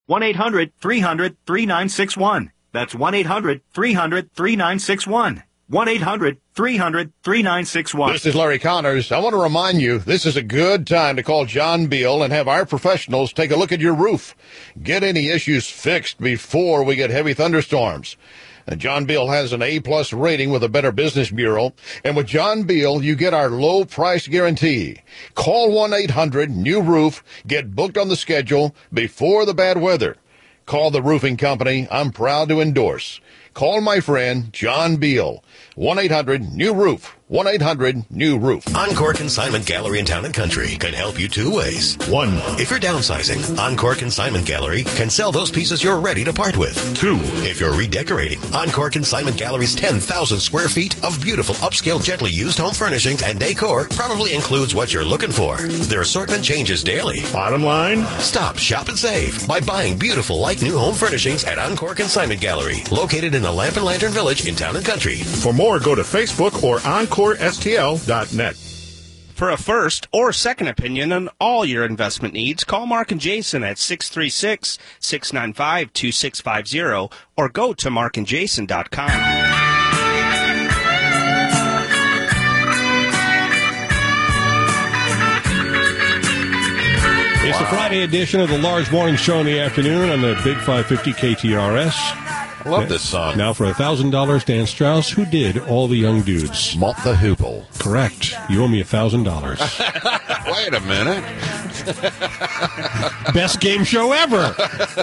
1-800-300-3961. That's 1-800-300-3961. 1-800-300-3961. This is Larry Connors. I want to remind you, this is a good time to call John Beal and have our professionals take a look at your roof. Get any issues fixed before we get heavy thunderstorms. John Beal has an A-plus rating with the Better Business Bureau. And with John Beal, you get our low price guarantee. Call 1-800-NEW-ROOF. Get booked on the schedule before the bad weather. Call the roofing company I'm proud to endorse. Call my friend John Beal. 1-800-NEW-ROOF. 1-800-NEW-ROOF. Encore Consignment Gallery in Town and Country can help you two ways. One, if you're downsizing, Encore Consignment Gallery can sell those pieces you're ready to part with. Two, if you're redecorating, Encore Consignment Gallery's 10,000 square feet of beautiful, upscale, gently used home furnishings and decor probably includes what you're looking for. Their assortment changes daily. Bottom line? Stop, shop, and save by buying beautiful, like-new home furnishings at Encore Consignment Gallery, located in the Lamp and Lantern Village in Town and Country. For more, go to Facebook or EncoreSTL.net. For a first or second opinion on all your investment needs, call Mark and Jason at 636-695-2650 or go to markandjason.com. It's the Friday edition of the Large Morning Show in the afternoon on the Big 550 KTRS. I love this song. Now for $1,000, Dan Strauss, who did All the Young Dudes? Malt the Hoople. Correct. You owe me $1,000. Wait a minute. Best game show ever.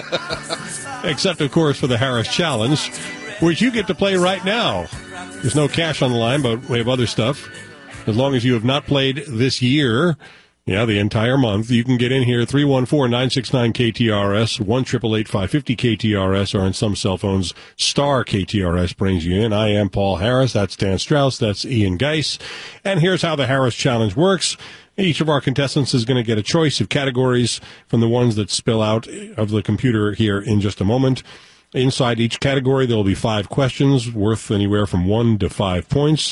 Except, of course, for the Harris Challenge, which you get to play right now. There's no cash on the line, but we have other stuff. As long as you have not played this year, the entire month, you can get in here, 314-969-KTRS, 1-888-550-KTRS, or on some cell phones, star KTRS brings you in. I am Paul Harris. That's Dan Strauss. That's Ian Geis. And here's how the Harris Challenge works. Each of our contestants is going to get a choice of categories from the ones that spill out of the computer here in just a moment. Inside each category, there will be 5 questions worth anywhere from 1 to 5 points.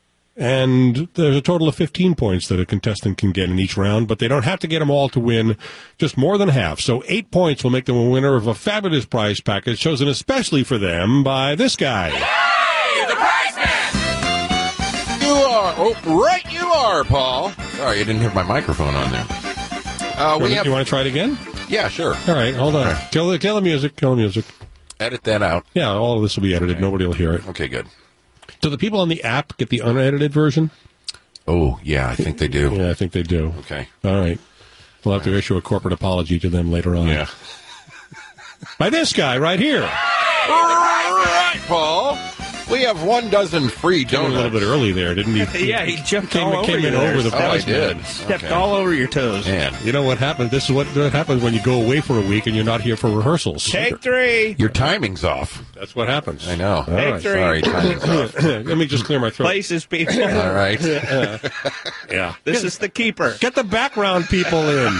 And there's a total of 15 points that a contestant can get in each round, but they don't have to get them all to win, just more than half. So 8 points will make them a winner of a fabulous prize package chosen especially for them by this guy. Hey, the prize man! You are. Oh, right you are, Paul. Sorry, you didn't have my microphone on there. You want to try it again? Yeah, sure. All right, hold on. Right. Kill the music. Kill the music. Edit that out. Yeah, all of this will be edited. Okay. Nobody will hear it. Okay, good. Do the people on the app get the unedited version? Oh, yeah, I think they do. Yeah, I think they do. Okay. All right. We'll have to issue a corporate apology to them later on. Yeah. By this guy right here. All right, Paul. We have 1 dozen free donuts. A little bit early there, didn't he? Yeah, he jumped came over in over the prize. I did. Man. Stepped all over your toes. Man. You know what happened? This is what happens when you go away for a week and you're not here for rehearsals. Take 3. Your timing's off. That's what happens. I know. Take 3. Sorry, timing's off. Let me just clear my throat. Places, people. All right. Yeah. This is the keeper. Get the background people in.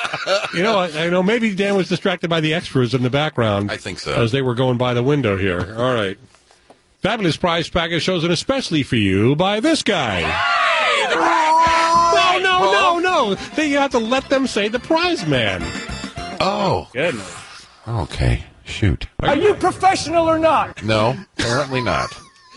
I know maybe Dan was distracted by the extras in the background. I think so. As they were going by the window here. All right. Fabulous prize package chosen especially for you by this guy. Hey, the prize man! No. You have to let them say the prize man. Oh. Goodness. Okay. Shoot. Are you professional or not? No, apparently not.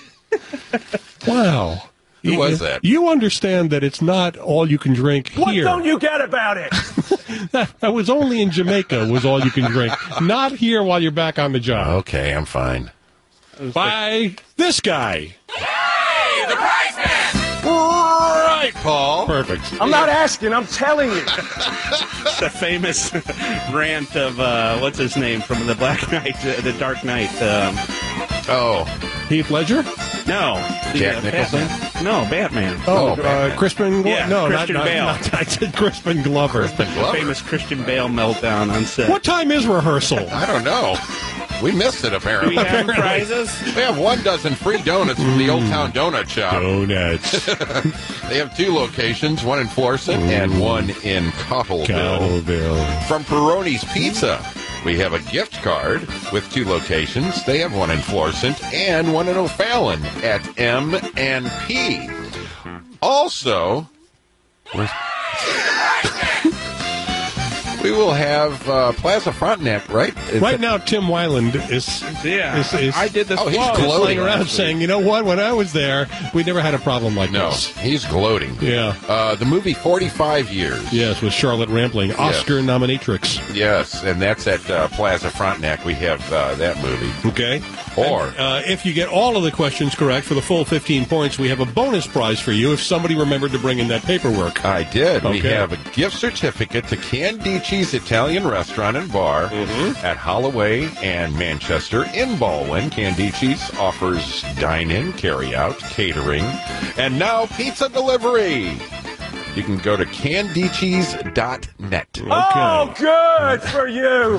Wow. Who was that? You understand that it's not all you can drink here. What don't you get about it? That was only in Jamaica was all you can drink. Not here while you're back on the job. Okay, I'm fine. By this guy. Hey, the prize man! Right, Paul. Perfect. I'm not asking, I'm telling you. The famous rant of, what's his name, from the Black Knight, the Dark Knight. Heath Ledger? No. Jack Nicholson? Batman. No, Batman. Crispin Glover? Yeah, no, Christian Bale. I said Crispin Glover. The famous Christian Bale meltdown on set. What time is rehearsal? I don't know. We missed it, Do apparently. we have prizes? We have 1 dozen free donuts from the Old Town Donut Shop. Donuts. They have 2 locations, 1 in Florissant and 1 in Cottleville. From Peroni's Pizza, we have a gift card with 2 locations. They have 1 in Florissant and 1 in O'Fallon at M&P. Also, We will have Plaza Frontenac, right? Right now, Tim Weiland is I did this. he's Whoa. gloating. flying around saying, you know what, when I was there, we never had a problem like No, this. he's gloating. Yeah. The movie 45 Years. Yes, with Charlotte Rampling, Oscar nominatrix. Yes, and that's at Plaza Frontenac. We have that movie. Okay. Or If you get all of the questions correct for the full 15 points, we have a bonus prize for you if somebody remembered to bring in that paperwork. I did. We Okay. have a gift certificate to Candici's Italian Restaurant and Bar at Holloway and Manchester in Baldwin. Candici's offers dine-in, carry-out, catering, and now pizza delivery. You can go to candicis.net. Oh, good for you.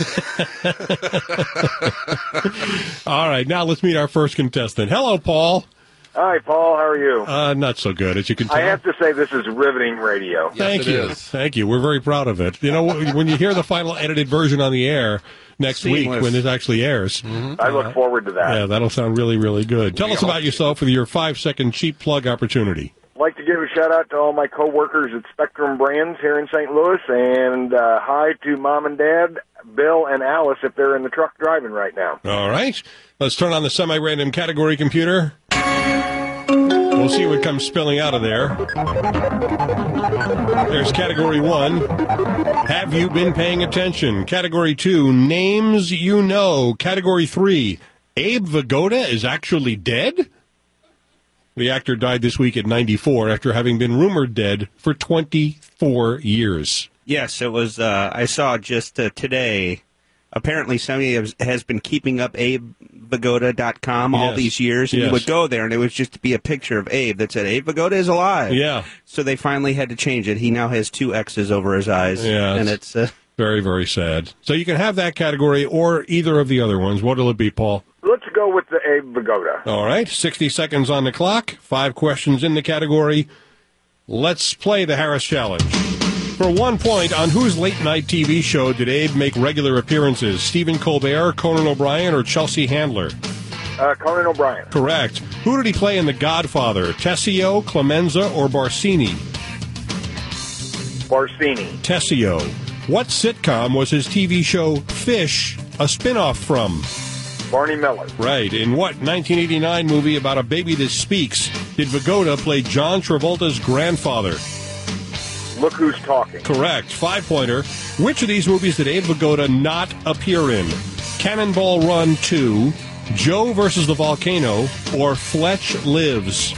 All right, now let's meet our first contestant. Hello, Paul. Hi, Paul. How are you? Not so good, as you can tell. I have to say this is riveting radio. Thank it you. is. Thank you. We're very proud of it. You know, when you hear the final edited version on the air next week, Seamless. when it actually airs, I look forward to that. yeah, that'll sound really, really good. Tell us about yourself with your 5-second cheap plug opportunity. I'd like to give a shout-out to all my coworkers at Spectrum Brands here in St. Louis, and hi to Mom and Dad, Bill and Alice, if they're in the truck driving right now. All right. Let's turn on the semi-random category computer. We'll see what comes spilling out of there. There's category 1. Have you been paying attention? Category 2. Names you know. Category 3. Abe Vigoda is actually dead? The actor died this week at 94 after having been rumored dead for 24 years. Yes, it was. I saw just today. Apparently, somebody has been keeping up AbeVigoda.com all Yes. these years. And Yes. you would go there, and it was just to be a picture of Abe that said, Abe Vigoda is alive. Yeah. So they finally had to change it. He now has 2 X's over his eyes. Yeah, And it's... Very, very sad. So you can have that category or either of the other ones. What will it be, Paul? Let's go with the Abe Vigoda. All right, 60 seconds on the clock, 5 questions in the category. Let's play the Harris Challenge. For 1 point, on whose late-night TV show did Abe make regular appearances? Stephen Colbert, Conan O'Brien, or Chelsea Handler? Conan O'Brien. Correct. Who did he play in The Godfather? Tessio, Clemenza, or Barsini? Barsini. Tessio. What sitcom was his TV show Fish a spin-off from? Barney Miller. Right. In what 1989 movie about a baby that speaks did Vigoda play John Travolta's grandfather? Look Who's Talking. Correct. 5-pointer. Which of these movies did Abe Vigoda not appear in? Cannonball Run 2, Joe versus the Volcano, or Fletch Lives?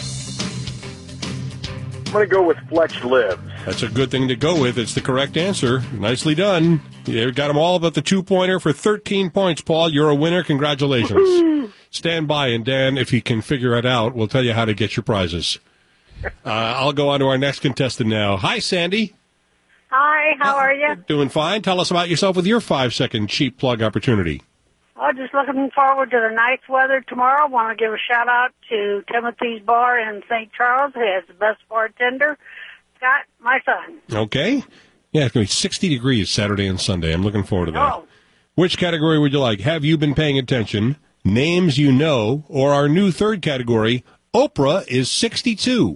I'm going to go with Fletch Lives. That's a good thing to go with. It's the correct answer. Nicely done. You got them all but the 2-pointer for 13 points, Paul. You're a winner. Congratulations. Stand by, and Dan, if he can figure it out, will tell you how to get your prizes. I'll go on to our next contestant now. Hi, Sandy. Hi, how are you? Doing fine. Tell us about yourself with your 5-second cheap plug opportunity. Oh, just looking forward to the nice weather tomorrow. Want to give a shout out to Timothy's Bar in St. Charles, who has the best bartender, Scott, my son. Okay. Yeah, it's going to be 60 degrees Saturday and Sunday. I'm looking forward to that. Oh. Which category would you like? Have you been paying attention? Names you know, or our new third category, Oprah is 62.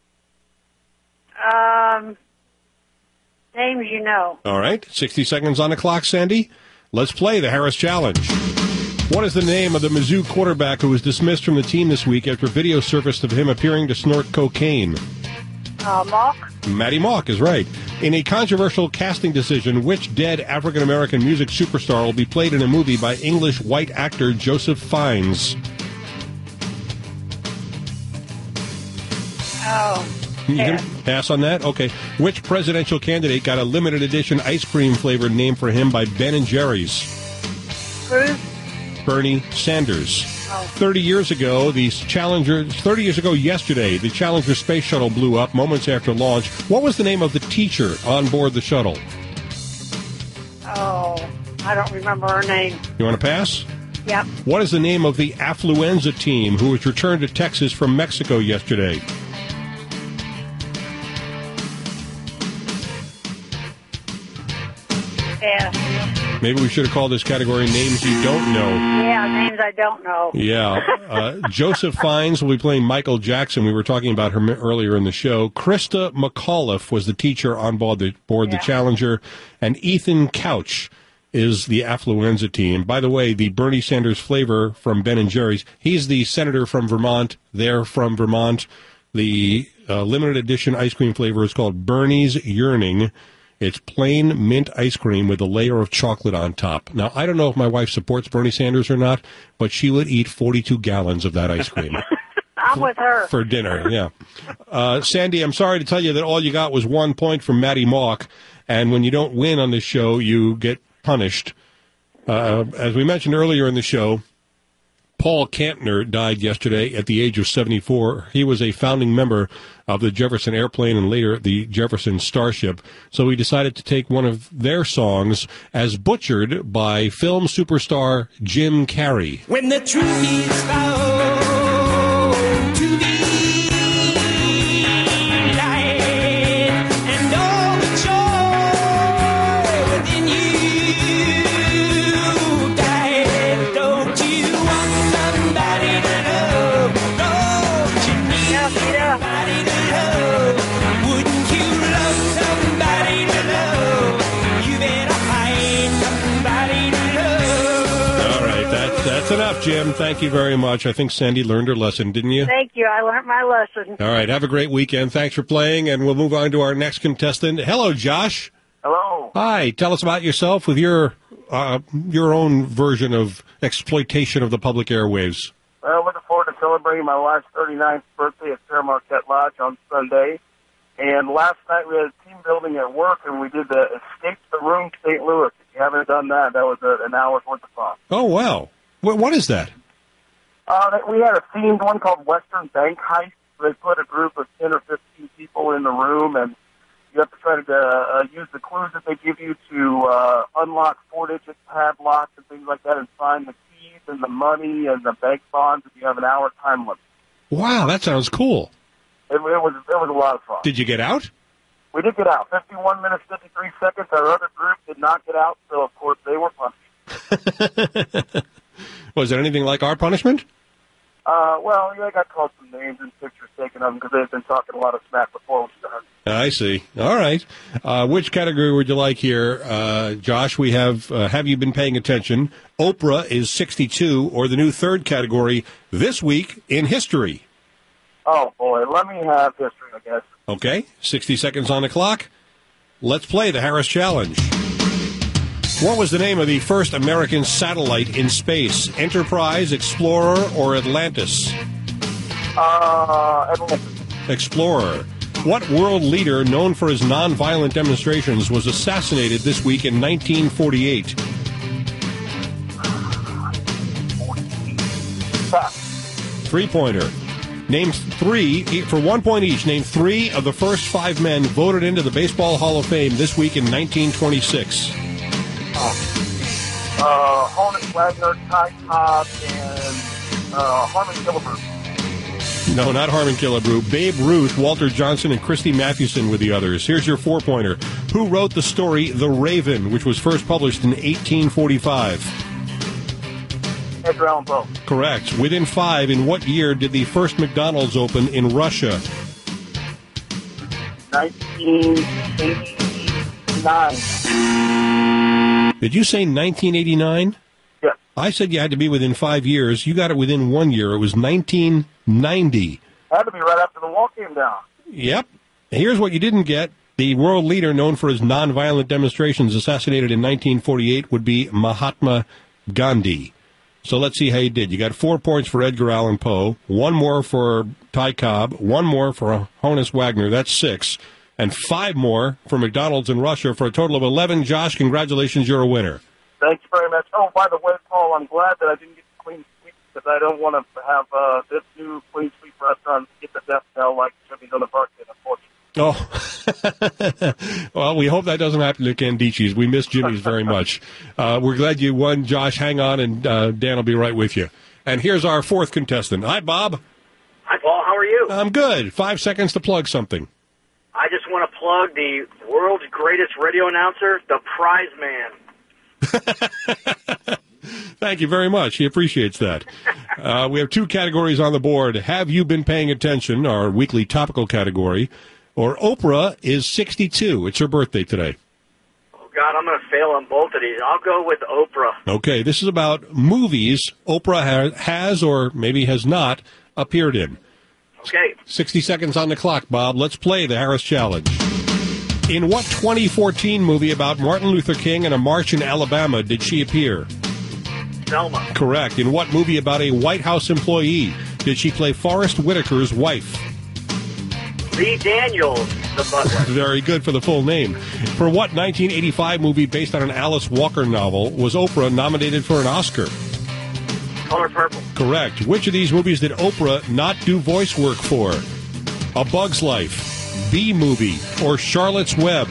Names you know. All right, 60 seconds on the clock, Sandy. Let's play the Harris Challenge. What is the name of the Mizzou quarterback who was dismissed from the team this week after video surfaced of him appearing to snort cocaine? Mock. Matty Mock is right. In a controversial casting decision, which dead African-American music superstar will be played in a movie by English white actor Joseph Fiennes? Oh. You can pass on that? Okay. Which presidential candidate got a limited edition ice cream flavored named for him by Ben & Jerry's? Cruz. Bernie Sanders. 30 years ago yesterday, the Challenger space shuttle blew up moments after launch. What was the name of the teacher on board the shuttle? Oh, I don't remember her name. You want to pass? Yep. What is the name of the Affluenza team who was returned to Texas from Mexico yesterday? Yeah. Maybe we should have called this category Names You Don't Know. Yeah, names I don't know. Yeah. Joseph Fiennes will be playing Michael Jackson. We were talking about her earlier in the show. Krista McAuliffe was the teacher on board the Challenger. And Ethan Couch is the Affluenza team. By the way, the Bernie Sanders flavor from Ben & Jerry's, he's the senator from Vermont. They're from Vermont. The limited edition ice cream flavor is called Bernie's Yearning. It's plain mint ice cream with a layer of chocolate on top. Now, I don't know if my wife supports Bernie Sanders or not, but she would eat 42 gallons of that ice cream. I'm with her. For dinner, yeah. Sandy, I'm sorry to tell you that all you got was 1 point from Matty Mock, and when you don't win on this show, you get punished. As we mentioned earlier in the show, Paul Kantner died yesterday at the age of 74. He was a founding member of the Jefferson Airplane and later the Jefferson Starship. So we decided to take one of their songs as butchered by film superstar Jim Carrey. When the truth is found to be light and all the joy within you died, don't you want somebody to love? Don't you need somebody to love? Wouldn't you love somebody to love? You better find somebody to love. All right, that's enough, Jim. Thank you very much. I think Sandy learned her lesson, didn't you? Thank you. I learned my lesson. All right, have a great weekend. Thanks for playing, and we'll move on to our next contestant. Hello, Josh. Hello. Hi. Tell us about yourself with your own version of exploitation of the public airwaves. Well, looking forward to celebrating my wife's 39th birthday at Fair Marquette Lodge on Sunday. And last night we had a team building at work, and we did the Escape the Room St. Louis. If you haven't done that, that was an hour's worth of fun. Oh, wow. What is that? We had a themed one called Western Bank Heist. They put a group of 10 or 15 people in the room, and you have to try to use the clues that they give you to unlock 4-digit padlocks and things like that and find the keys and the money and the bank bonds if you have an hour time limit. Wow, that sounds cool. It was a lot of fun. Did you get out? We did get out. 51 minutes, 53 seconds. Our other group did not get out, so, of course, they were punished. Was it anything like our punishment? Well, I got called some names and pictures taken of them because they've been talking a lot of smack before we started. I see. All right. Which category would you like here, Josh? We have you been paying attention? Oprah is 62, or the new third category, This Week in History. Oh, boy. Let me have history, I guess. Okay. 60 seconds on the clock. Let's play the Harris Challenge. What was the name of the first American satellite in space? Enterprise, Explorer, or Atlantis? Atlantis. Explorer. What world leader known for his nonviolent demonstrations was assassinated this week in 1948? Three-pointer. Name three, for 1 point each, name three of the first 5 men voted into the Baseball Hall of Fame this week in 1926. Honus Wagner, Ty Cobb, and Harmon Killebrew. No, not Harmon Killebrew. Babe Ruth, Walter Johnson, and Christy Mathewson were the others. Here's your 4-pointer. Who wrote the story The Raven, which was first published in 1845? Edgar Allan Poe. Correct. Within 5, in what year did the first McDonald's open in Russia? 1989. Did you say 1989? Yeah. I said you had to be within 5 years. You got it within 1 year. It was 1990. Had to be right after the wall came down. Yep. Here's what you didn't get. The world leader known for his nonviolent demonstrations assassinated in 1948 would be Mahatma Gandhi. So let's see how you did. You got 4 points for Edgar Allan Poe, 1 more for Ty Cobb, 1 more for Honus Wagner, that's 6, and 5 more for McDonald's in Russia for a total of 11. Josh, congratulations, you're a winner. Thank you very much. Oh, by the way, Paul, I'm glad that I didn't get the Clean Sweep because I don't want to have this new Clean Sweep restaurant get the death knell like Jimmy's on the Park did, unfortunately. Oh, well, we hope that doesn't happen to Candici's. We miss Jimmy's very much. We're glad you won, Josh. Hang on, and Dan will be right with you. And here's our 4th contestant. Hi, Bob. Hi, Paul. How are you? I'm good. 5 seconds to plug something. I just want to plug the world's greatest radio announcer, the Prize Man. Thank you very much. He appreciates that. We have 2 categories on the board. Have you been paying attention, our weekly topical category, or Oprah is 62. It's her birthday today. Oh, God, I'm going to fail on both of these. I'll go with Oprah. Okay, this is about movies Oprah has or maybe has not appeared in. Okay. 60 seconds on the clock, Bob. Let's play the Harris Challenge. In what 2014 movie about Martin Luther King and a march in Alabama did she appear? Selma. Correct. In what movie about a White House employee did she play Forrest Whitaker's wife? Lee Daniels, the butler. Very good for the full name. For what 1985 movie based on an Alice Walker novel was Oprah nominated for an Oscar? Color Purple. Correct. Which of these movies did Oprah not do voice work for? A Bug's Life, Bee Movie, or Charlotte's Web?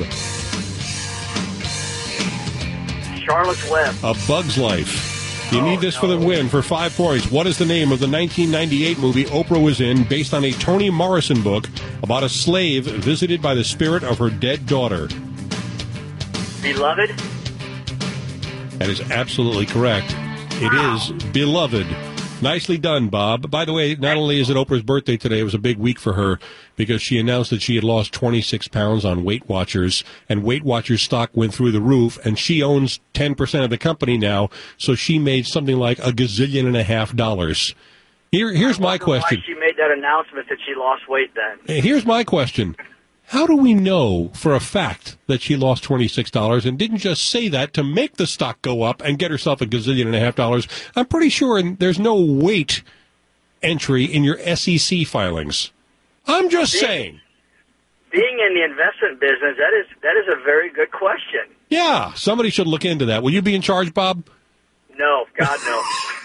Charlotte's Web. A Bug's Life. You need this for the win for 5 points. What is the name of the 1998 movie Oprah was in based on a Toni Morrison book about a slave visited by the spirit of her dead daughter? Beloved. That is absolutely correct. It is Beloved. Nicely done, Bob. By the way, not only is it Oprah's birthday today, it was a big week for her because she announced that she had lost 26 pounds on Weight Watchers, and Weight Watchers stock went through the roof, and she owns 10% of the company now, so she made something like $1.5 gazillion. Here's my question. Why she made that announcement that she lost weight then? Here's my question. How do we know for a fact that she lost $26 and didn't just say that to make the stock go up and get herself $1.5 gazillion? I'm pretty sure there's no weight entry in your SEC filings. I'm just saying. Being in the investment business, that is a very good question. Yeah, somebody should look into that. Will you be in charge, Bob? No, God, no.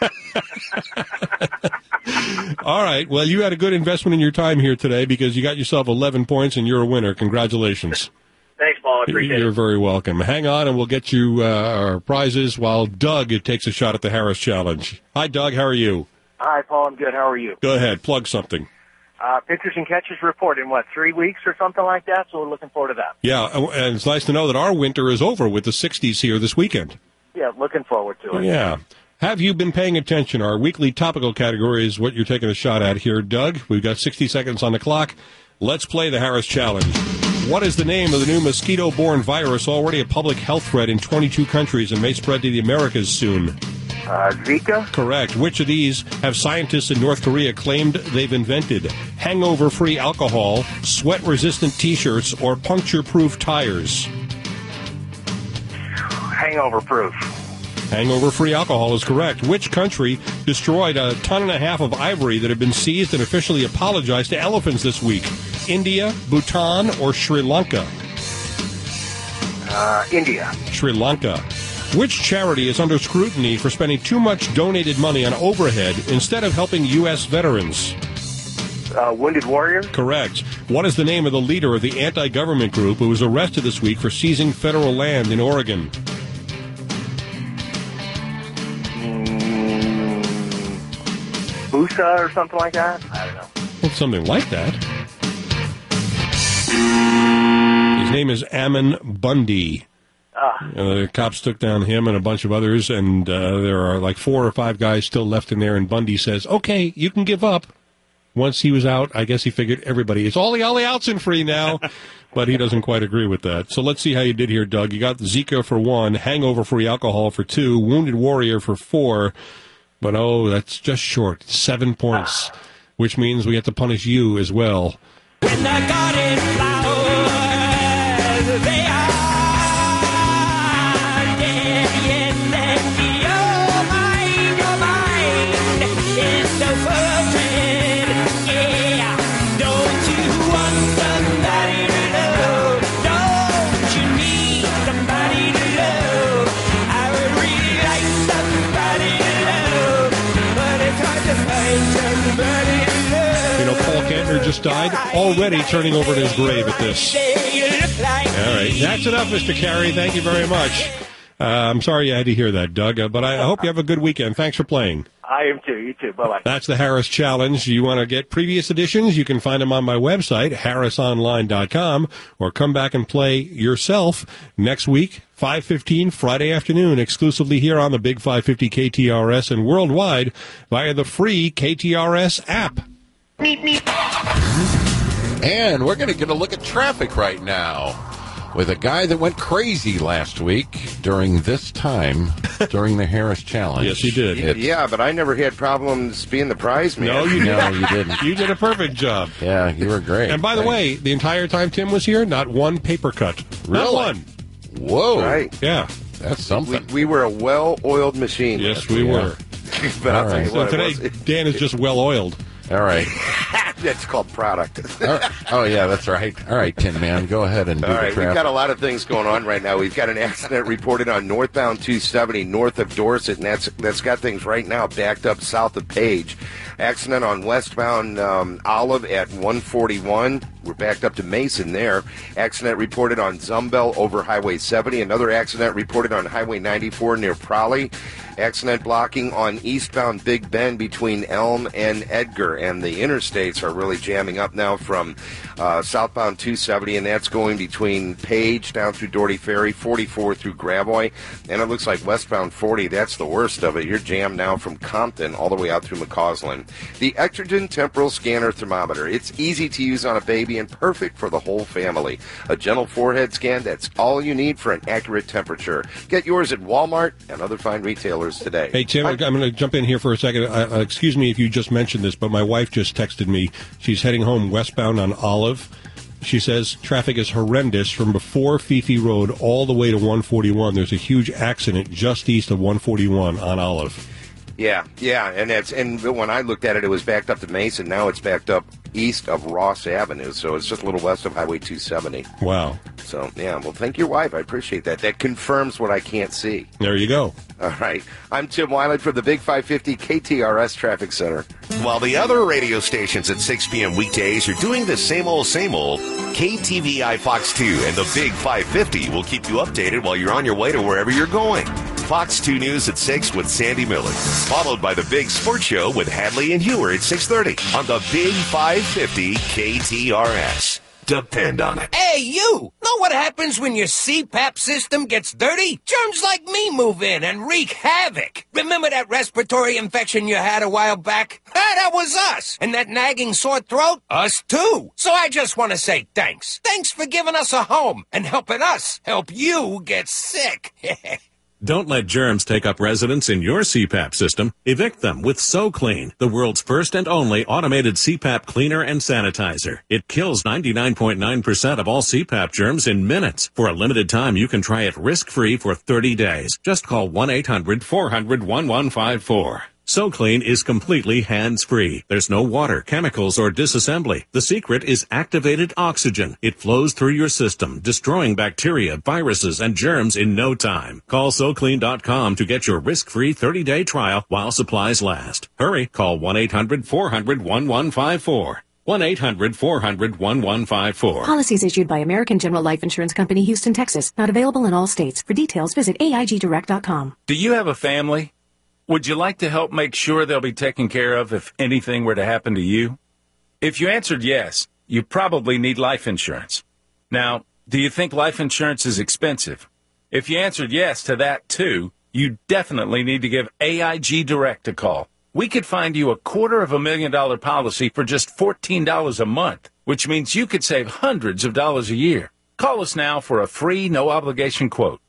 All right. Well, you had a good investment in your time here today because you got yourself 11 points and you're a winner. Congratulations. Thanks, Paul. I appreciate it. You're very welcome. Hang on and we'll get you our prizes while Doug takes a shot at the Harris Challenge. Hi, Doug. How are you? Hi, Paul. I'm good. How are you? Go ahead. Plug something. Pitchers and catches report in, 3 weeks or something like that? So we're looking forward to that. Yeah, and it's nice to know that our winter is over with the 60s here this weekend. Yeah, looking forward to it. Yeah. Have you been paying attention? Our weekly topical category is what you're taking a shot at here, Doug. We've got 60 seconds on the clock. Let's play the Harris Challenge. What is the name of the new mosquito-borne virus already a public health threat in 22 countries and may spread to the Americas soon? Zika? Correct. Which of these have scientists in North Korea claimed they've invented? Hangover-free alcohol, sweat-resistant T-shirts, or puncture-proof tires? Hangover-proof. Hangover-free alcohol is correct. Which country destroyed 1.5 tons of ivory that had been seized and officially apologized to elephants this week? India, Bhutan, or Sri Lanka? India. Sri Lanka. Which charity is under scrutiny for spending too much donated money on overhead instead of helping U.S. veterans? Wounded Warrior? Correct. What is the name of the leader of the anti-government group who was arrested this week for seizing federal land in Oregon? Busa or something like that? I don't know. Well, something like that. His name is Ammon Bundy. The cops took down him and a bunch of others, and there are like 4 or 5 guys still left in there, and Bundy says, okay, you can give up. Once he was out, I guess he figured everybody, it's Ollie Outen free now, but he doesn't quite agree with that. So let's see how you did here, Doug. You got Zika for 1, hangover-free alcohol for 2, Wounded Warrior for 4, but that's just short, 7 points, which means we have to punish you as well. When the garden flowers, they are dead, yes, and your mind is so frozen, yeah. Don't you want somebody to love? Don't you need somebody to love? I would really like somebody to love, but it's hard to find somebody to love. You know, Paul Kantner just died, already turning over to his grave at this. All right, that's enough, Mr. Carey. Thank you very much. I'm sorry you had to hear that, Doug, but I hope you have a good weekend. Thanks for playing. I am too. You too. Bye-bye. That's the Harris Challenge. You want to get previous editions? You can find them on my website, harrisonline.com, or come back and play yourself next week, 5:15 Friday afternoon, exclusively here on the Big 550 KTRS and worldwide via the free KTRS app. And we're going to get a look at traffic right now with a guy that went crazy last week during this time, during the Harris Challenge. Yes, he did. Yeah, but I never had problems being the prize man. No, you didn't. No, you didn't. You did a perfect job. Yeah, you were great. And by the way, the entire time Tim was here, not one paper cut. Not Really? one. Whoa. Right. Yeah. That's something. We were a well-oiled machine. Yes, we were. But I'll tell you So what, today, Dan is just well-oiled. All right. That's called product. Oh, yeah, that's right. All right, Tin Man, go ahead and do All the right, traffic. we've got a lot of things going on right now. We've got an accident reported on northbound 270 north of Dorset, and that's got things right now backed up south of Page. Accident on westbound Olive at 141. We're backed up to Mason there. Accident reported on Zumbel over Highway 70. Another accident reported on Highway 94 near Prolly. Accident blocking on eastbound Big Bend between Elm and Edgar. And the interstates are really jamming up now from southbound 270, and that's going between Page down through Doherty Ferry, 44 through Gravois. And it looks like westbound 40, that's the worst of it. You're jammed now from Compton all the way out through McCausland. The Exergen Temporal Scanner Thermometer. It's easy to use on a baby and perfect for the whole family. A gentle forehead scan, that's all you need for an accurate temperature. Get yours at Walmart and other fine retailers today. Hey, Tim, I'm going to jump in here for a second. Excuse me if you just mentioned this, but my wife just texted me. She's heading home westbound on Olive. She says traffic is horrendous from before Fifi Road all the way to 141. There's a huge accident just east of 141 on Olive. Yeah, and when I looked at it, it was backed up to Mason. Now it's backed up east of Ross Avenue, so it's just a little west of Highway 270. Wow. So, yeah, well, thank your wife. I appreciate that. That confirms what I can't see. There you go. All right. I'm Tim Wiley from the Big 550 KTRS Traffic Center. While the other radio stations at 6 p.m. weekdays are doing the same old, KTVI Fox 2 and the Big 550 will keep you updated while you're on your way to wherever you're going. Fox 2 News at 6 with Sandy Miller, followed by the Big Sports Show with Hadley and Hewer at 6:30 on the Big 550 KTRS. Depend on it. Hey, you! Know what happens when your CPAP system gets dirty? Germs like me move in and wreak havoc. Remember that respiratory infection you had a while back? That was us. And that nagging sore throat? Us too. So I just want to say thanks. Thanks for giving us a home and helping us help you get sick. Don't let germs take up residence in your CPAP system. Evict them with SoClean, the world's first and only automated CPAP cleaner and sanitizer. It kills 99.9% of all CPAP germs in minutes. For a limited time, you can try it risk-free for 30 days. Just call 1-800-400-1154. SoClean is completely hands-free. There's no water, chemicals, or disassembly. The secret is activated oxygen. It flows through your system, destroying bacteria, viruses, and germs in no time. Call SoClean.com to get your risk-free 30-day trial while supplies last. Hurry, call 1-800-400-1154. 1-800-400-1154. Policies issued by American General Life Insurance Company, Houston, Texas. Not available in all states. For details, visit AIGdirect.com. Do you have a family? Would you like to help make sure they'll be taken care of if anything were to happen to you? If you answered yes, you probably need life insurance. Now, do you think life insurance is expensive? If you answered yes to that too, you definitely need to give AIG Direct a call. We could find you a $250,000 policy for just $14 a month, which means you could save hundreds of dollars a year. Call us now for a free, no-obligation quote.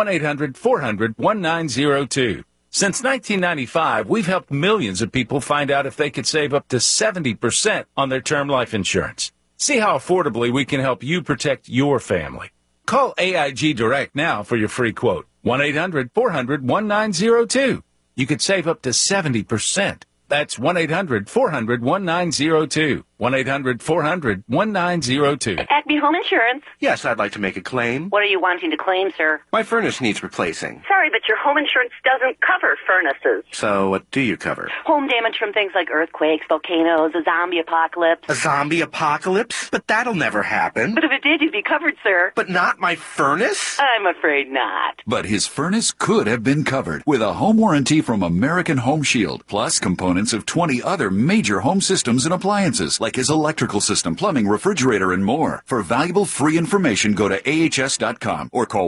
1-800-400-1902. Since 1995, we've helped millions of people find out if they could save up to 70% on their term life insurance. See how affordably we can help you protect your family. Call AIG Direct now for your free quote. 1-800-400-1902. You could save up to 70%. That's 1-800-400-1902. 1-800-400-1902. Acme Home Insurance. Yes, I'd like to make a claim. What are you wanting to claim, sir? My furnace needs replacing. Sorry, but your home insurance doesn't cover furnaces. So what do you cover? Home damage from things like earthquakes, volcanoes, a zombie apocalypse. A zombie apocalypse? But that'll never happen. But if it did, you'd be covered, sir. But not my furnace? I'm afraid not. But his furnace could have been covered with a home warranty from American Home Shield, plus components of 20 other major home systems and appliances, like his electrical system, plumbing, refrigerator, and more. For valuable free information, go to ahs.com or call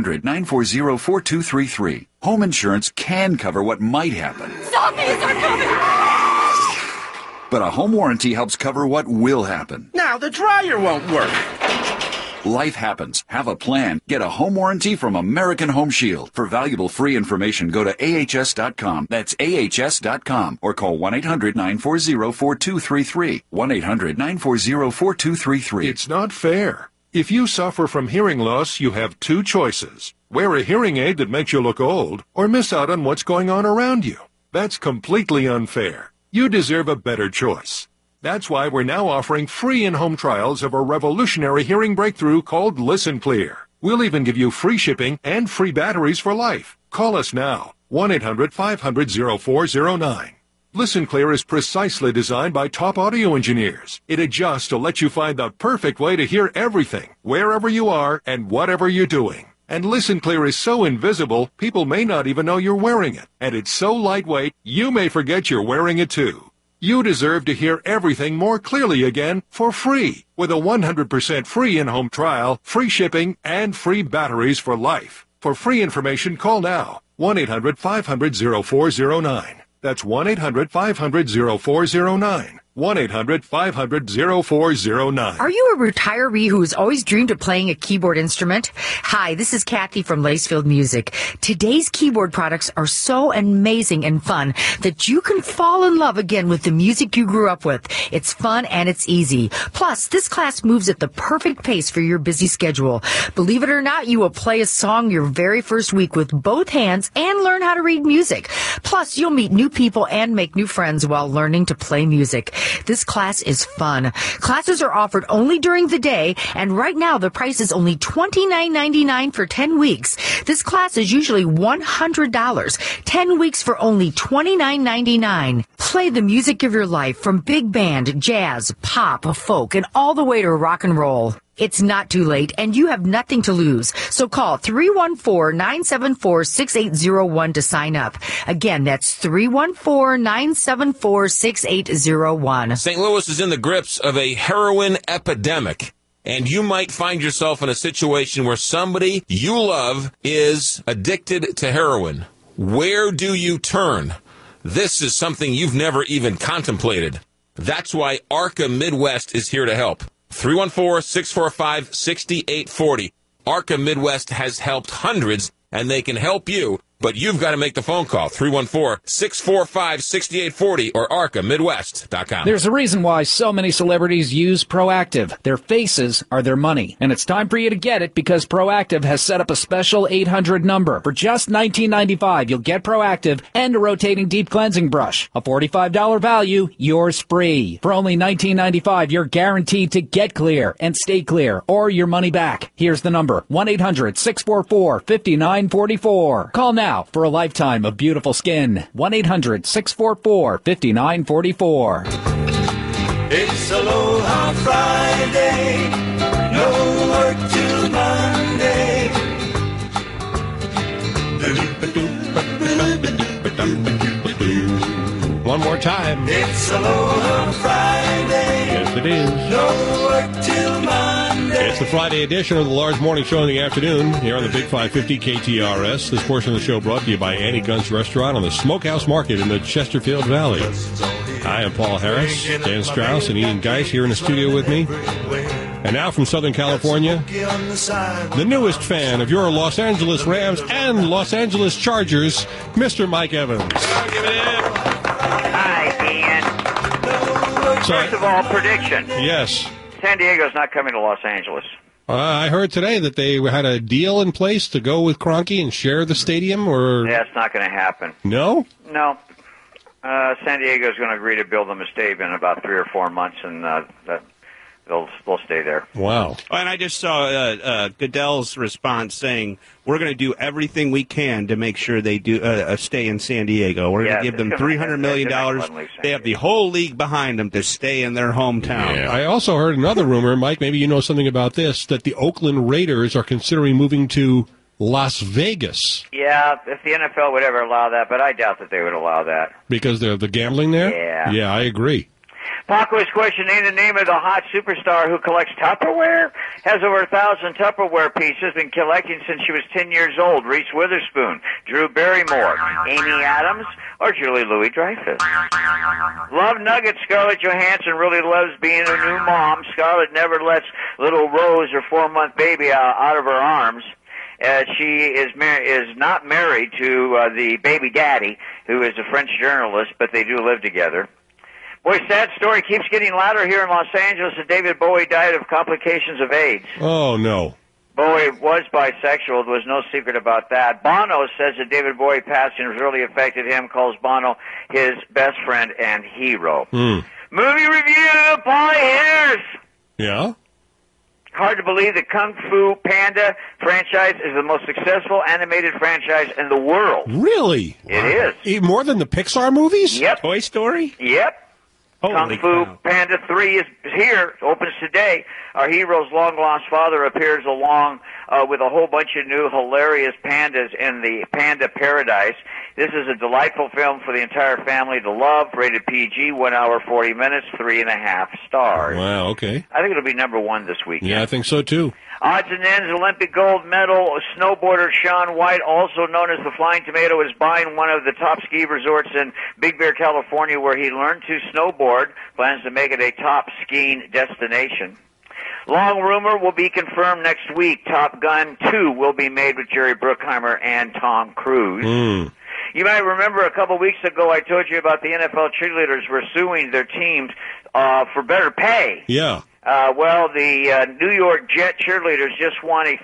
1-800-940-4233. Home insurance can cover what might happen. Zombies are coming! But a home warranty helps cover what will happen. Now the dryer won't work. Life happens. Have a plan. Get a home warranty from American Home Shield. For valuable free information, go to ahs.com. That's ahs.com. Or call 1-800-940-4233. 1-800-940-4233. It's not fair. If you suffer from hearing loss, you have two choices. Wear a hearing aid that makes you look old, or miss out on what's going on around you. That's completely unfair. You deserve a better choice. That's why we're now offering free in-home trials of a revolutionary hearing breakthrough called Listen Clear. We'll even give you free shipping and free batteries for life. Call us now, 1-800-500-0409. Listen Clear is precisely designed by top audio engineers. It adjusts to let you find the perfect way to hear everything, wherever you are and whatever you're doing. And Listen Clear is so invisible, people may not even know you're wearing it. And it's so lightweight, you may forget you're wearing it too. You deserve to hear everything more clearly again for free with a 100% free in-home trial, free shipping, and free batteries for life. For free information, call now, 1-800-500-0409. That's 1-800-500-0409. 1-800-500-0409. Are you a retiree who's always dreamed of playing a keyboard instrument? Hi, this is Kathy from Lacefield Music. Today's keyboard products are so amazing and fun that you can fall in love again with the music you grew up with. It's fun and it's easy. Plus, this class moves at the perfect pace for your busy schedule. Believe it or not, you will play a song your very first week with both hands and learn how to read music. Plus, you'll meet new people and make new friends while learning to play music. This class is fun. Classes are offered only during the day, and right now the price is only $29.99 for 10 weeks. This class is usually $100. 10 weeks for only $29.99. Play the music of your life from big band, jazz, pop, folk, and all the way to rock and roll. It's not too late, and you have nothing to lose. So call 314-974-6801 to sign up. Again, that's 314-974-6801. St. Louis is in the grips of a heroin epidemic, and you might find yourself in a situation where somebody you love is addicted to heroin. Where do you turn? This is something you've never even contemplated. That's why ARCA Midwest is here to help. 314-645-6840. ARCA Midwest has helped hundreds, and they can help you, but you've got to make the phone call. 314-645-6840 or arcamidwest.com. There's a reason why so many celebrities use Proactive. Their faces are their money, and it's time for you to get it because Proactive has set up a special 800 number. For just $19.95, you'll get Proactive and a rotating deep cleansing brush. A $45 value, yours free. For only $19.95, you're guaranteed to get clear and stay clear or your money back. Here's the number, 1-800-644-5944. Call now for a lifetime of beautiful skin. 1-800-644-5944. It's Aloha Friday, no work till Monday. One more time. It's Aloha Friday. Yes, it is. No work till Monday. It's the Friday edition of the Lars Morning Show in the afternoon here on the Big 550 KTRS. This portion of the show brought to you by Annie Gunn's Restaurant on the Smokehouse Market in the Chesterfield Valley. I am Paul Harris, Dan Strauss, and Ian Geis here in the studio with me. And now from Southern California, the newest fan of your Los Angeles Rams and Los Angeles Chargers, Mr. Mike Evans. Hi, Ian. First of all, prediction. Yes. San Diego's not coming to Los Angeles. I heard today that they had a deal in place to go with Kroenke and share the stadium, or... Yeah, it's not going to happen. No? No. San Diego's going to agree to build them a stadium in about 3 or 4 months, and they'll stay there. Wow. Oh, and I just saw Goodell's response saying, we're going to do everything we can to make sure they do stay in San Diego. We're going to give them $300 million. They have the whole league behind them to stay in their hometown. Yeah. I also heard another rumor, Mike, maybe you know something about this, that the Oakland Raiders are considering moving to Las Vegas. Yeah, if the NFL would ever allow that, but I doubt that they would allow that. Because they're the gambling there? Yeah. Yeah, I agree. Paco's question, name the name of the hot superstar who collects Tupperware? Has over 1,000 Tupperware pieces, been collecting since she was 10 years old. Reese Witherspoon, Drew Barrymore, Amy Adams, or Julie Louis-Dreyfus. Love Nuggets, Scarlett Johansson really loves being a new mom. Scarlett never lets little Rose, her 4-month baby, out of her arms. She is not married to the baby daddy, who is a French journalist, but they do live together. Boy, sad story keeps getting louder here in Los Angeles that David Bowie died of complications of AIDS. Oh, no. Bowie was bisexual. There was no secret about that. Bono says that David Bowie passing has really affected him, calls Bono his best friend and hero. Movie review, Paul Harris. Yeah? Hard to believe the Kung Fu Panda franchise is the most successful animated franchise in the world. Really? It is. Even more than the Pixar movies? Yep. Toy Story? Yep. Kung Fu Panda 3 is here, opens today. Our hero's long-lost father appears along with a whole bunch of new hilarious pandas in the Panda Paradise. This is a delightful film for the entire family to love, rated PG, 1 hour, 40 minutes, 3.5 stars. Wow, okay. I think it'll be number 1 this weekend. Yeah, I think so, too. Odds and ends, Olympic gold medal snowboarder Shaun White, also known as the Flying Tomato, is buying one of the top ski resorts in Big Bear, California, where he learned to snowboard, plans to make it a top skiing destination. Long rumor will be confirmed next week. Top Gun 2 will be made with Jerry Bruckheimer and Tom Cruise. You might remember a couple weeks ago I told you about the NFL cheerleaders were suing their teams for better pay. Yeah. Well, the New York Jet cheerleaders just won a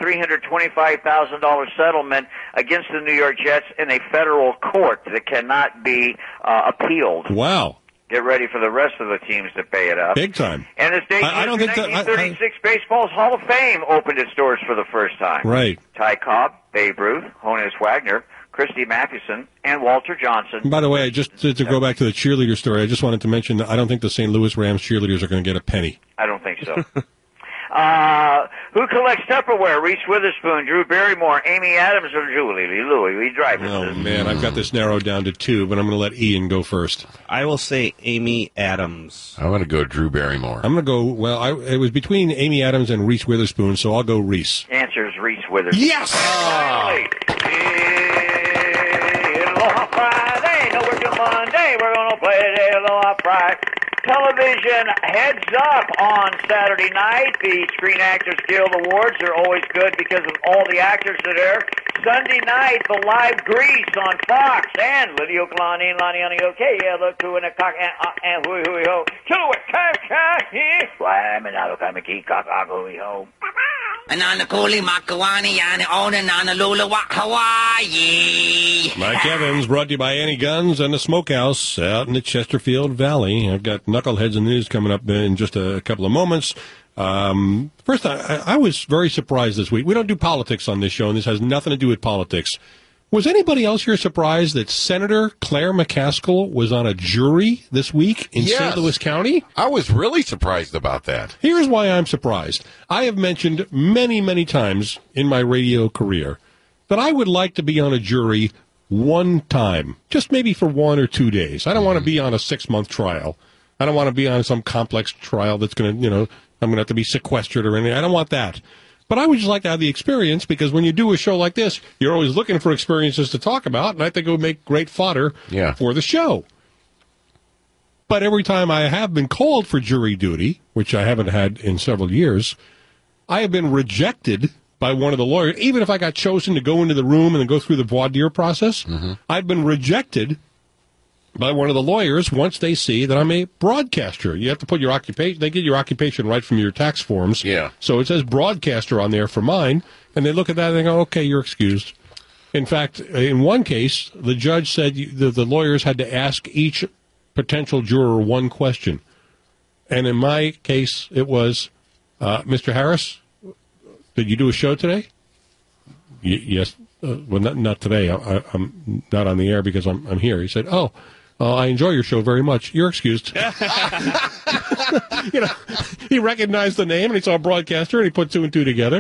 $325,000 settlement against the New York Jets in a federal court that cannot be appealed. Wow. Get ready for the rest of the teams to pay it up. Big time. And the state I don't think 1936 Baseball's Hall of Fame opened its doors for the first time. Right. Ty Cobb, Babe Ruth, Honus Wagner, Christy Mathewson, and Walter Johnson. By the way, just to go back to the cheerleader story, I just wanted to mention that I don't think the St. Louis Rams cheerleaders are going to get a penny. I don't think so. Who collects Tupperware? Reese Witherspoon, Drew Barrymore, Amy Adams, or Julie Louis-Dreyfus? Oh, man, I've got this narrowed down to 2, but I'm going to let Ian go first. I will say Amy Adams. I'm going to go Drew Barrymore. I'm going to go, it was between Amy Adams and Reese Witherspoon, so I'll go Reese. Answer is Reese Witherspoon. Yes! Aloha Friday, no we're doing Monday, we're going to play it Aloha Friday. Television heads up on Saturday night. The Screen Actors Guild Awards are always good because of all the actors that are there. Sunday night, the live Grease on Fox, and Lydia Kalani, Lani okay, yeah, look to in a cock and hui hui ho. Kill it, why manalo kamiki cock hui ho. Ananakuli Makawani and Onananalula Hawaii. Mike Evans, brought to you by Annie Guns and the Smokehouse out in the Chesterfield Valley. I've got Knuckleheads in the News coming up in just a couple of moments. First, I was very surprised this week. We don't do politics on this show, and this has nothing to do with politics. Was anybody else here surprised that Senator Claire McCaskill was on a jury this week in St. Louis County? I was really surprised about that. Here's why I'm surprised. I have mentioned many, many times in my radio career that I would like to be on a jury one time, just maybe for 1 or 2 days. I don't want to be on a 6-month trial. I don't want to be on some complex trial that's going to, I'm going to have to be sequestered or anything. I don't want that. But I would just like to have the experience, because when you do a show like this, you're always looking for experiences to talk about, and I think it would make great fodder for the show. But every time I have been called for jury duty, which I haven't had in several years, I have been rejected by one of the lawyers. Even if I got chosen to go into the room and then go through the voir dire process, I've been rejected by one of the lawyers once they see that I'm a broadcaster. You have to put your occupation. They get your occupation right from your tax forms. Yeah. So it says broadcaster on there for mine, and they look at that and they go, okay, you're excused. In fact, in one case, the judge said the lawyers had to ask each potential juror one question. And in my case, it was, Mr. Harris, did you do a show today? Yes. Well, not today. I'm not on the air because I'm here. He said, I enjoy your show very much. You're excused. He recognized the name, and he saw a broadcaster, and he put two and two together.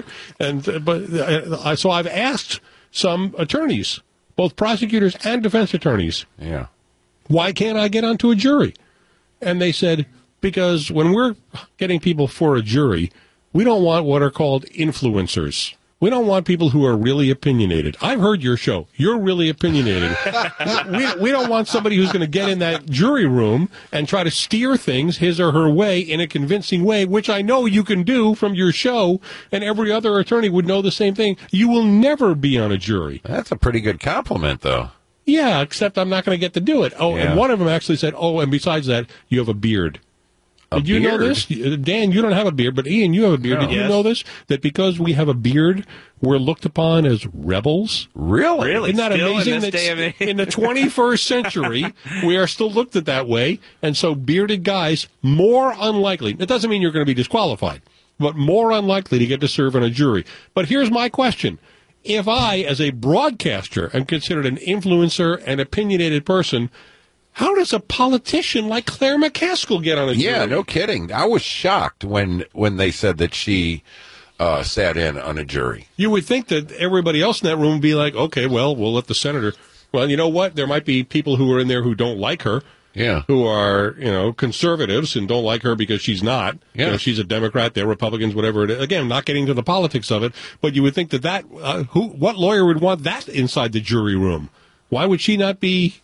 So I've asked some attorneys, both prosecutors and defense attorneys, why can't I get onto a jury? And they said, because when we're getting people for a jury, we don't want what are called influencers. We don't want people who are really opinionated. I've heard your show. You're really opinionated. we don't want somebody who's going to get in that jury room and try to steer things his or her way in a convincing way, which I know you can do from your show, and every other attorney would know the same thing. You will never be on a jury. That's a pretty good compliment, though. Yeah, except I'm not going to get to do it. And one of them actually said, and besides that, you have a beard. Did you know this? Dan, you don't have a beard, but Ian, you have a beard. No. Did you know this? That because we have a beard, we're looked upon as rebels? Really? Isn't that Still amazing? in this day of age? In the 21st century, we are still looked at that way, and so bearded guys, more unlikely. It doesn't mean you're going to be disqualified, but more unlikely to get to serve on a jury. But here's my question. If I, as a broadcaster, am considered an influencer and opinionated person, how does a politician like Claire McCaskill get on a jury? Yeah, no kidding. I was shocked when they said that she sat in on a jury. You would think that everybody else in that room would be like, okay, well, we'll let the senator. Well, you know what? There might be people who are in there who don't like her. Yeah. Who are, conservatives and don't like her because she's not. Yeah. She's a Democrat, they're Republicans, whatever it is. Again, not getting to the politics of it, but you would think what lawyer would want that inside the jury room? Why would she not be?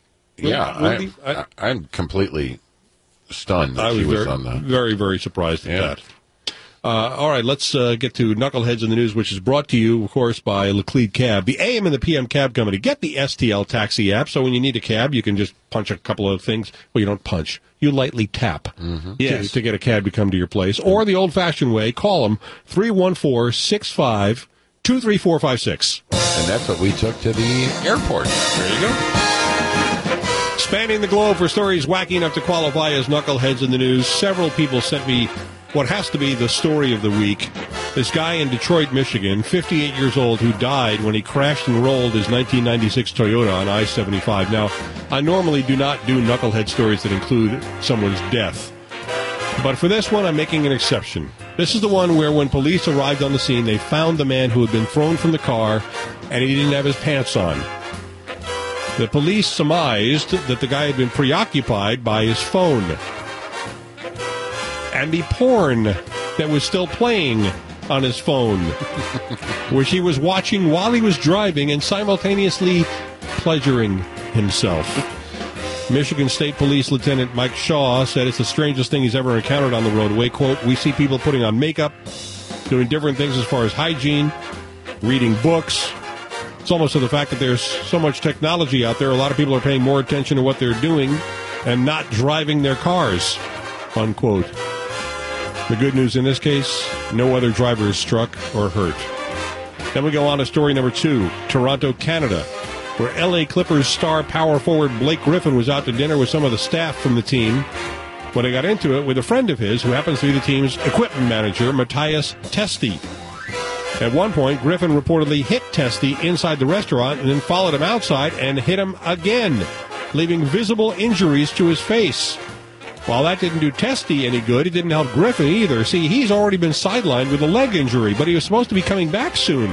I'm completely stunned that she was on that. Very, very surprised at that. All right, let's get to Knuckleheads in the News, which is brought to you, of course, by Laclede Cab, the AM and the PM cab company. Get the STL taxi app, so when you need a cab, you can just punch a couple of things. Well, you don't punch. You lightly tap to get a cab to come to your place. Or the old-fashioned way, call them 314-65-23456. And that's what we took to the airport. There you go. Spanning the globe for stories wacky enough to qualify as Knuckleheads in the News. Several people sent me what has to be the story of the week. This guy in Detroit, Michigan, 58 years old, who died when he crashed and rolled his 1996 Toyota on I-75. Now, I normally do not do Knucklehead stories that include someone's death. But for this one, I'm making an exception. This is the one where when police arrived on the scene, they found the man who had been thrown from the car, and he didn't have his pants on. The police surmised that the guy had been preoccupied by his phone and the porn that was still playing on his phone, which he was watching while he was driving and simultaneously pleasuring himself. Michigan State Police Lieutenant Mike Shaw said it's the strangest thing he's ever encountered on the roadway. Quote, we see people putting on makeup, doing different things as far as hygiene, reading books. It's almost to the fact that there's so much technology out there, a lot of people are paying more attention to what they're doing and not driving their cars, unquote. The good news in this case, no other driver is struck or hurt. Then we go on to story number 2, Toronto, Canada, where L.A. Clippers star power forward Blake Griffin was out to dinner with some of the staff from the team when he got into it with a friend of his who happens to be the team's equipment manager, Matthias Testi. At one point, Griffin reportedly hit Testi inside the restaurant and then followed him outside and hit him again, leaving visible injuries to his face. While that didn't do Testi any good, it didn't help Griffin either. See, he's already been sidelined with a leg injury, but he was supposed to be coming back soon.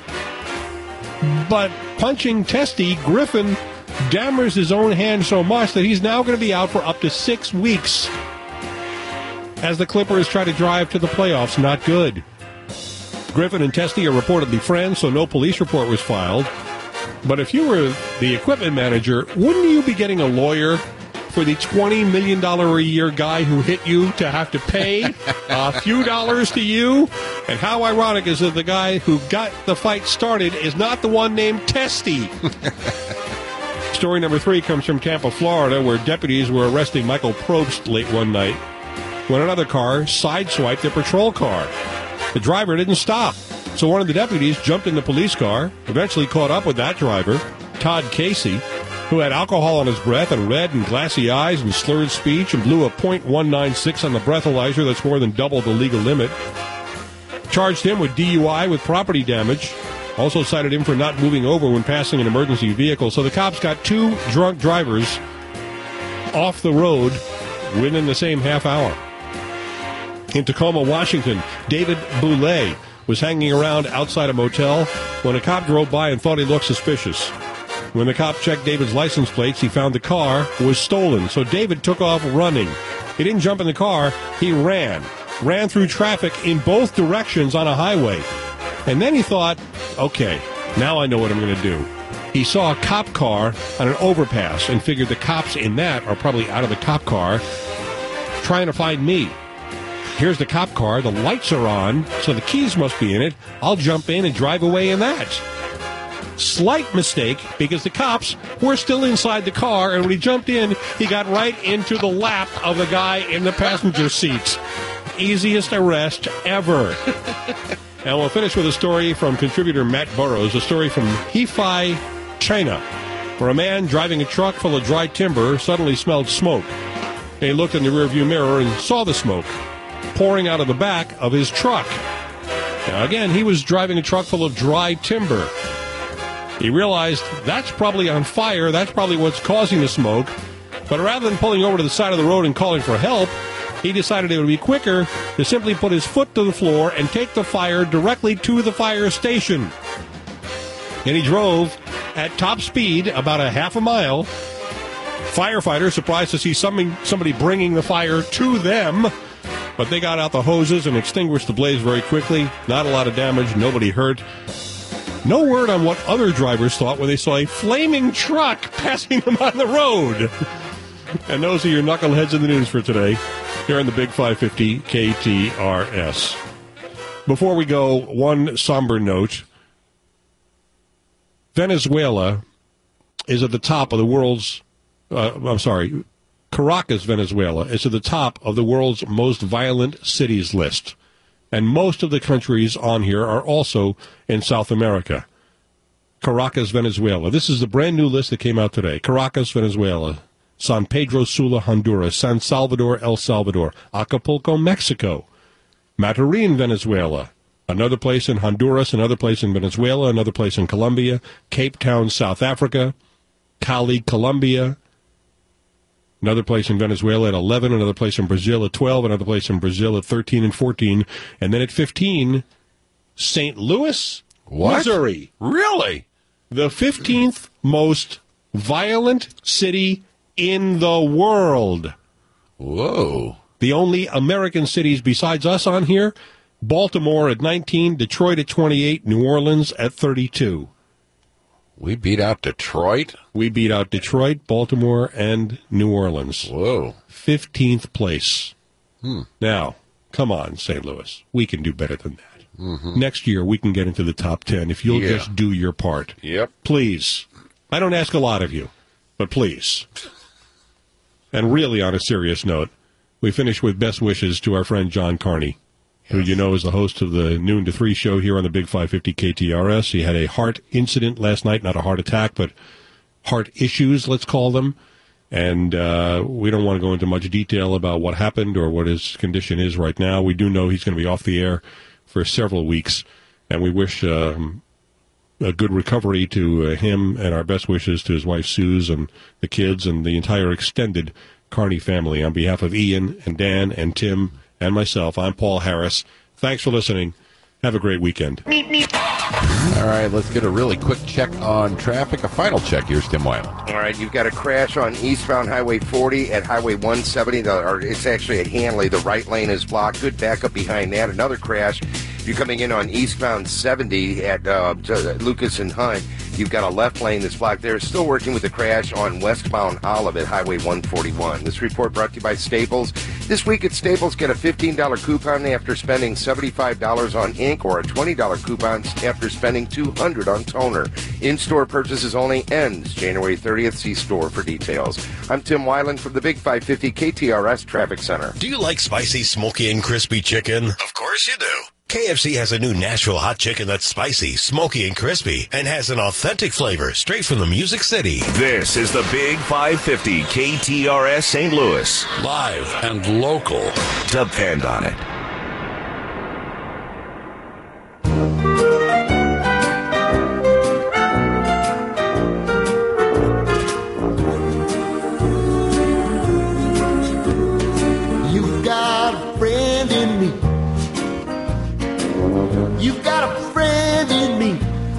But punching Testi, Griffin dammers his own hand so much that he's now going to be out for up to 6 weeks. As the Clippers try to drive to the playoffs, not good. Griffin and Testi are reportedly friends, so no police report was filed. But if you were the equipment manager, wouldn't you be getting a lawyer for the $20 million a year guy who hit you to have to pay a few dollars to you? And how ironic is that the guy who got the fight started is not the one named Testi? Story number 3 comes from Tampa, Florida, where deputies were arresting Michael Probst late one night when another car sideswiped a patrol car. The driver didn't stop. So one of the deputies jumped in the police car, eventually caught up with that driver, Todd Casey, who had alcohol on his breath and red and glassy eyes and slurred speech and blew a .196 on the breathalyzer. That's more than double the legal limit. Charged him with DUI with property damage. Also cited him for not moving over when passing an emergency vehicle. So the cops got 2 drunk drivers off the road within the same half hour. In Tacoma, Washington, David Boulay was hanging around outside a motel when a cop drove by and thought he looked suspicious. When the cop checked David's license plates, he found the car was stolen. So David took off running. He didn't jump in the car. He ran through traffic in both directions on a highway. And then he thought, okay, now I know what I'm going to do. He saw a cop car on an overpass and figured the cops in that are probably out of the cop car trying to find me. Here's the cop car. The lights are on, so the keys must be in it. I'll jump in and drive away in that. Slight mistake, because the cops were still inside the car, and when he jumped in, he got right into the lap of the guy in the passenger seat. Easiest arrest ever. And we'll finish with a story from contributor Matt Burrows, a story from Hefei, China, where a man driving a truck full of dry timber suddenly smelled smoke. He looked in the rearview mirror and saw the smoke pouring out of the back of his truck. Now, again, he was driving a truck full of dry timber. He realized that's probably on fire. That's probably what's causing the smoke. But rather than pulling over to the side of the road and calling for help, he decided it would be quicker to simply put his foot to the floor and take the fire directly to the fire station. And he drove at top speed about a half a mile. Firefighters surprised to see somebody bringing the fire to them. But they got out the hoses and extinguished the blaze very quickly. Not a lot of damage. Nobody hurt. No word on what other drivers thought when they saw a flaming truck passing them on the road. And those are your knuckleheads in the news for today here on the Big 550 KTRS. Before we go, one somber note. Venezuela is at the top of the world's... Caracas, Venezuela, is at the top of the world's most violent cities list. And most of the countries on here are also in South America. Caracas, Venezuela. This is the brand new list that came out today. Caracas, Venezuela. San Pedro Sula, Honduras. San Salvador, El Salvador. Acapulco, Mexico. Maturin, Venezuela. Another place in Honduras, another place in Venezuela, another place in Colombia. Cape Town, South Africa. Cali, Colombia. Another place in Venezuela at 11, another place in Brazil at 12, another place in Brazil at 13 and 14. And then at 15, St. Louis, Missouri. Really? The 15th most violent city in the world. Whoa. The only American cities besides us on here, Baltimore at 19, Detroit at 28, New Orleans at 32. We beat out Detroit? We beat out Detroit, Baltimore, and New Orleans. Whoa. 15th place. Now, come on, St. Louis. We can do better than that. Mm-hmm. Next year, we can get into the top 10 if you'll just do your part. Yep. Please. I don't ask a lot of you, but please. And really, on a serious note, we finish with best wishes to our friend John Carney, who you know is the host of the Noon to 3 show here on the Big 550 KTRS. He had a heart incident last night, not a heart attack, but heart issues, let's call them. And we don't want to go into much detail about what happened or what his condition is right now. We do know he's going to be off the air for several weeks, and we wish a good recovery to him, and our best wishes to his wife, Suze, and the kids, and the entire extended Carney family. On behalf of Ian and Dan and Tim and myself, I'm Paul Harris. Thanks for listening. Have a great weekend. All right, let's get a really quick check on traffic. A final check. Here's Tim Weiland. All right, you've got a crash on eastbound Highway 40 at Highway 170. Or it's actually at Hanley. The right lane is blocked. Good backup behind that. Another crash. If you're coming in on eastbound 70 at Lucas and Hunt, you've got a left lane that's blocked there. Still working with the crash on westbound Olive at Highway 141. This report brought to you by Staples. This week at Staples, get a $15 coupon after spending $75 on ink, or a $20 coupon after spending $200 on toner. In-store purchases only, ends January 30th. See store for details. I'm Tim Weiland from the Big 550 KTRS Traffic Center. Do you like spicy, smoky, and crispy chicken? Of course you do. KFC has a new Nashville hot chicken that's spicy, smoky, and crispy, and has an authentic flavor straight from the Music City. This is the Big 550 KTRS St. Louis. Live and local. Depend on it. You've got a friend in me. You've got a friend in me.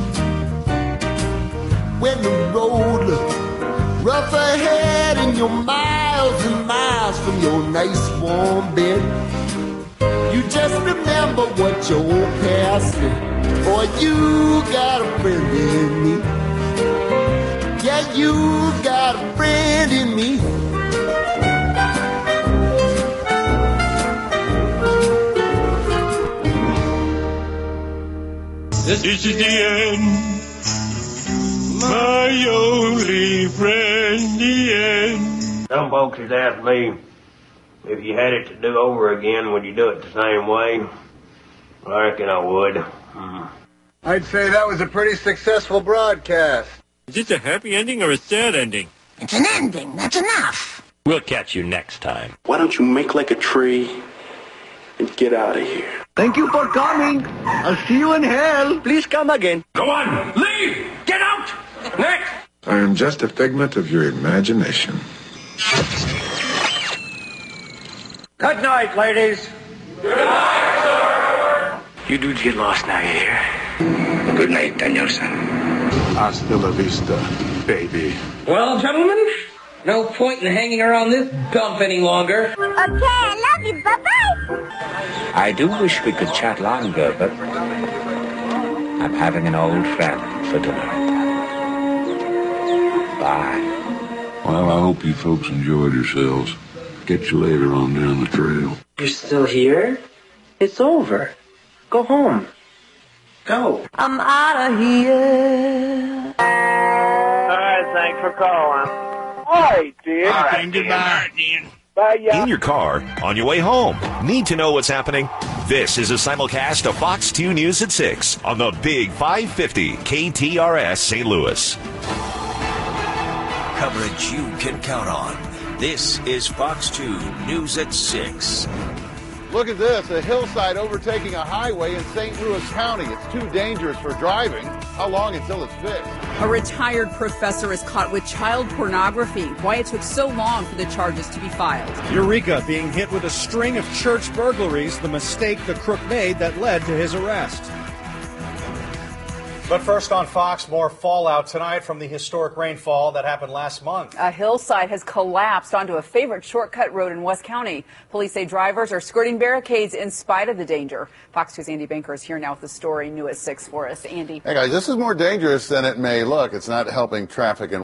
When the road looks rough ahead and you're miles and miles from your nice warm bed, you just remember what your old past said. Boy, you got a friend in me. Yeah, you got a friend in me. This is the end, my only friend, the end. Some folks has asked me if you had it to do over again, would you do it the same way? I reckon I would. I'd say that was a pretty successful broadcast. Is this a happy ending or a sad ending? It's an ending. That's enough. We'll catch you next time. Why don't you make like a tree and get out of here? Thank you for coming. I'll see you in hell. Please come again. Go on, leave! Get out! Next! I am just a figment of your imagination. Good night, ladies. Good night, sir. You dudes get lost now, you hear? Good night, Danielson. Hasta la vista, baby. Well, gentlemen, no point in hanging around this dump any longer. Okay, I love you. Bye-bye. I do wish we could chat longer, but I'm having an old friend for dinner. Bye. Well, I hope you folks enjoyed yourselves. Get you later on down the trail. You're still here? It's over. Go home. Go. I'm out of here. All right, thanks for calling. All right, dude. All right, goodbye. Bye, yeah. In your car, on your way home. Need to know what's happening? This is a simulcast of Fox 2 News at 6 on the Big 550 KTRS St. Louis. Coverage you can count on. This is Fox 2 News at 6. Look at this, a hillside overtaking a highway in St. Louis County. It's too dangerous for driving. How long until it's fixed? A retired professor is caught with child pornography. Why it took so long for the charges to be filed. Eureka being hit with a string of church burglaries, the mistake the crook made that led to his arrest. But first on Fox, more fallout tonight from the historic rainfall that happened last month. A hillside has collapsed onto a favorite shortcut road in West County. Police say drivers are skirting barricades in spite of the danger. Fox 2's Andy Banker is here now with the story, new at 6 for us. Andy. Hey guys, this is more dangerous than it may look. It's not helping traffic and